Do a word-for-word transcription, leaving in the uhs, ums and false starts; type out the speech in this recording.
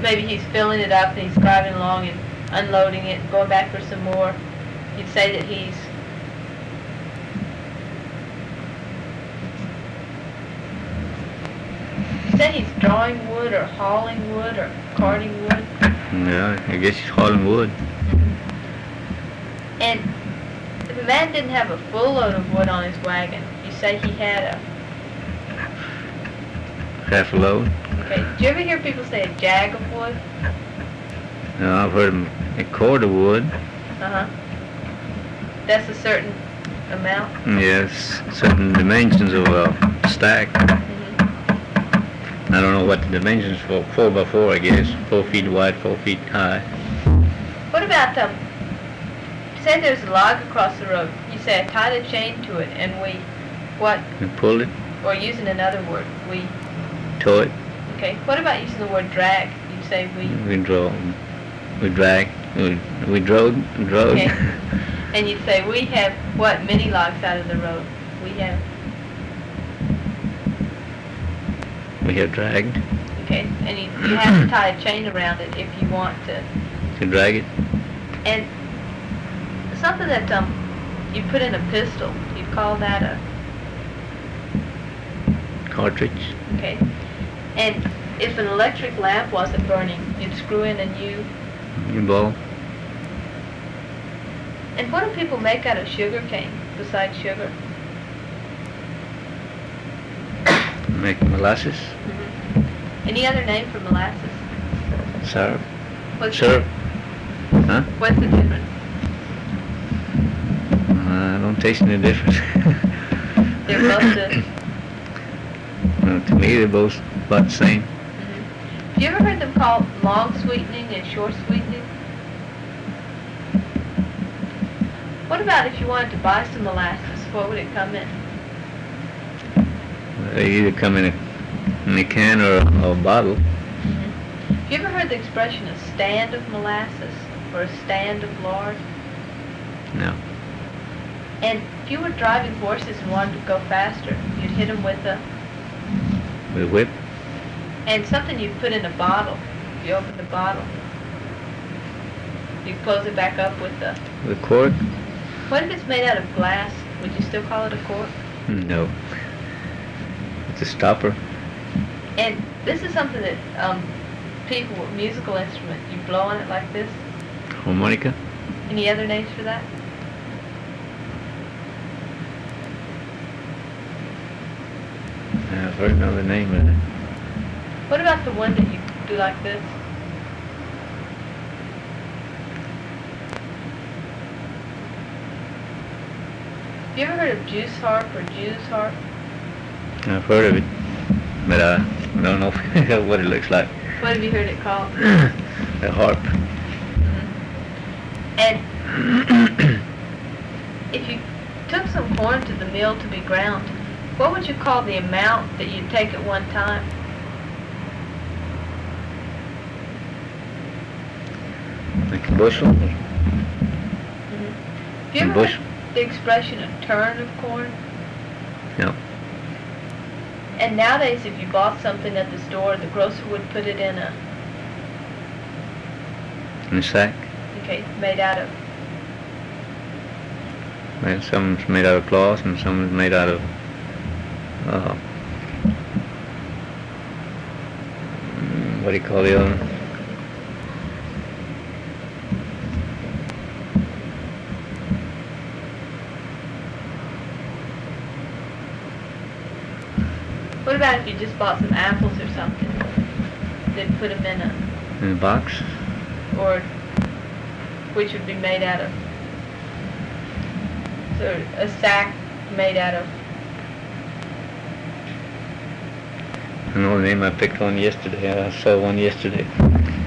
maybe he's filling it up and he's driving along and unloading it and going back for some more, you'd say that he's you said he's drawing wood or hauling wood or carting wood? Yeah, I guess he's hauling wood. And if a man didn't have a full load of wood on his wagon, you say he had a Half a load. okay. Do you ever hear people say a jag of wood? No, I've heard him a cord of wood. Uh huh. That's a certain amount. Yes, certain dimensions of a stack. Mm-hmm. I don't know what the dimensions for. Four by four, I guess. Four feet wide, four feet high. What about um? Say there's a log across the road. You say I tied a chain to it, and we what? And pull it, Or using another word, we. tow it. Okay. What about using the word drag? You say we. We draw, we drag, we, we drove, drove. Okay. And you'd say we have what? Many logs out of the road. We have. We have dragged. Okay. And you, you have to tie a chain around it if you want to. To drag it. And something that um you put in a pistol, you call that a Cartridge. okay. And if an electric lamp wasn't burning, you'd screw in a new. New ball. And what do people make out of sugar cane besides sugar? Make molasses. Mm-hmm. Any other name for molasses? Syrup. What's Syrup. The, Huh? what's the difference? I don't taste any difference. They're both the. Well, to me, they're both about the same. Mm-hmm. Have you ever heard them called long sweetening and short sweetening? What about if you wanted to buy some molasses? What would it come in? They either come in a, in a can or a, or a bottle. Mm-hmm. Have you ever heard the expression a stand of molasses or a stand of lard? No. And if you were driving horses and wanted to go faster, you'd hit them with a With a whip. and something you'd put in a bottle. You open the bottle. You close it back up with the. With a cork. What if it's made out of glass? Would you still call it a cork? No. It's a stopper. And this is something that um, people with musical instruments, you blow on it like this. Harmonica. Any other names for that? I've heard another name of it. What about the one that you do like this? Have you ever heard of juice harp or Jew's harp? I've heard of it, but uh, I don't know what it looks like. What have you heard it called? A harp. Mm-hmm. And if you took some corn to the mill to be ground, what would you call the amount that you'd take at one time? Like a bushel. Mm-hmm. Have you A ever bushel. heard the expression a turn of corn? No. And nowadays, if you bought something at the store, the grocer would put it in a, In a sack. okay, made out of, Well, some's made out of cloth and some is made out of uh, mm, what do you call the other one? what about if you just bought some apples or something? They'd put them in a, In a box. or which would be made out of, so a sack made out of, I know the name. I picked one yesterday. I saw one yesterday.